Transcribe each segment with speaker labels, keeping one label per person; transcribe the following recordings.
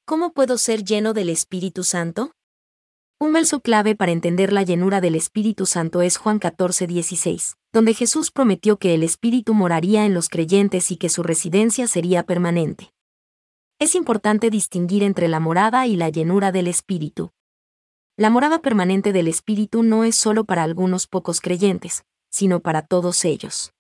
Speaker 1: ¿Cómo puedo ser lleno del Espíritu Santo? Un verso clave para entender la llenura del Espíritu Santo es Juan 14:16, donde Jesús prometió que el Espíritu moraría en los creyentes y que su residencia sería permanente. Es importante distinguir entre la morada y la llenura del Espíritu. La morada permanente del Espíritu no es solo para algunos pocos creyentes, sino para todos ellos.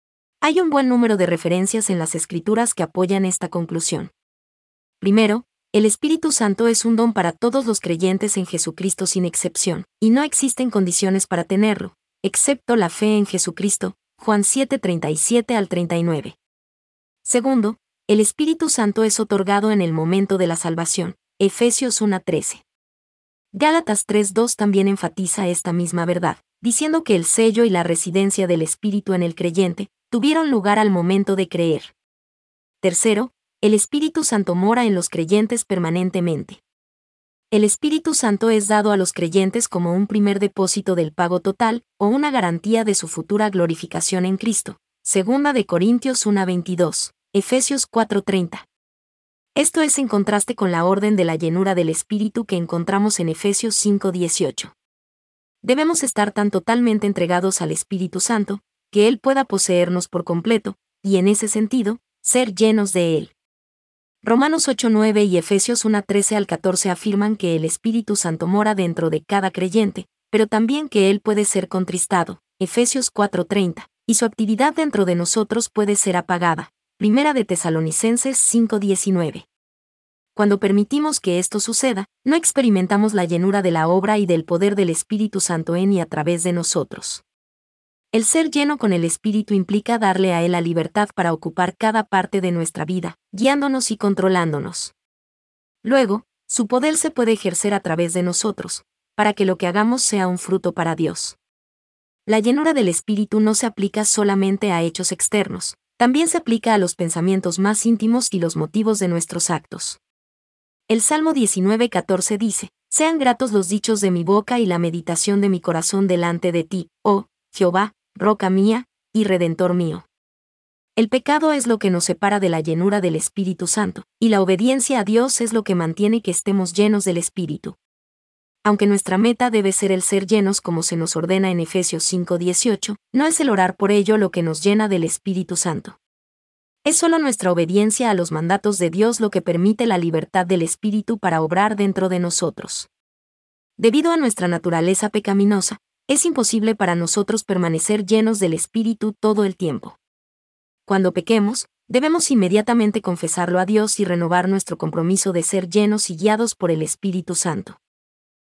Speaker 1: Hay un buen número de referencias en las Escrituras que apoyan esta conclusión. Primero, el Espíritu Santo es un don para todos los creyentes en Jesucristo sin excepción, y no existen condiciones para tenerlo, excepto la fe en Jesucristo, Juan 7:37 al 39. Segundo, el Espíritu Santo es otorgado en el momento de la salvación, Efesios 1:13. Gálatas 3:2 también enfatiza esta misma verdad, diciendo que el sello y la residencia del Espíritu en el creyente tuvieron lugar al momento de creer. Tercero, el Espíritu Santo mora en los creyentes permanentemente. El Espíritu Santo es dado a los creyentes como un primer depósito del pago total o una garantía de su futura glorificación en Cristo. Segunda de Corintios 1:22, Efesios 4:30. Esto es en contraste con la orden de la llenura del Espíritu que encontramos en Efesios 5:18. Debemos estar tan totalmente entregados al Espíritu Santo, que Él pueda poseernos por completo, y en ese sentido, ser llenos de Él. Romanos 8:9 y Efesios 1:13 al 14 afirman que el Espíritu Santo mora dentro de cada creyente, pero también que Él puede ser contristado, Efesios 4:30, y su actividad dentro de nosotros puede ser apagada, Primera de Tesalonicenses 5:19. Cuando permitimos que esto suceda, no experimentamos la llenura de la obra y del poder del Espíritu Santo en y a través de nosotros. El ser lleno con el Espíritu implica darle a Él la libertad para ocupar cada parte de nuestra vida, guiándonos y controlándonos. Luego, su poder se puede ejercer a través de nosotros, para que lo que hagamos sea un fruto para Dios. La llenura del Espíritu no se aplica solamente a hechos externos, también se aplica a los pensamientos más íntimos y los motivos de nuestros actos. El Salmo 19:14 dice: «Sean gratos los dichos de mi boca y la meditación de mi corazón delante de ti, oh Jehová, roca mía, y redentor mío». El pecado es lo que nos separa de la llenura del Espíritu Santo, y la obediencia a Dios es lo que mantiene que estemos llenos del Espíritu. Aunque nuestra meta debe ser el ser llenos como se nos ordena en Efesios 5:18, no es el orar por ello lo que nos llena del Espíritu Santo. Es solo nuestra obediencia a los mandatos de Dios lo que permite la libertad del Espíritu para obrar dentro de nosotros. Debido a nuestra naturaleza pecaminosa, es imposible para nosotros permanecer llenos del Espíritu todo el tiempo. Cuando pequemos, debemos inmediatamente confesarlo a Dios y renovar nuestro compromiso de ser llenos y guiados por el Espíritu Santo.